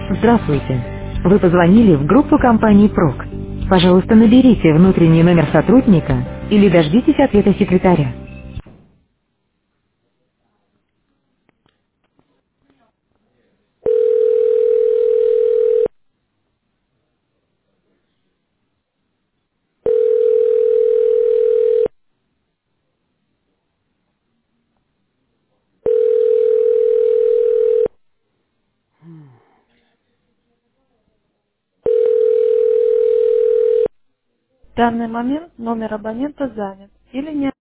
Здравствуйте. Вы позвонили в группу компании ПРОК. Пожалуйста, наберите внутренний номер сотрудника или дождитесь ответа секретаря. В данный момент номер абонента занят или не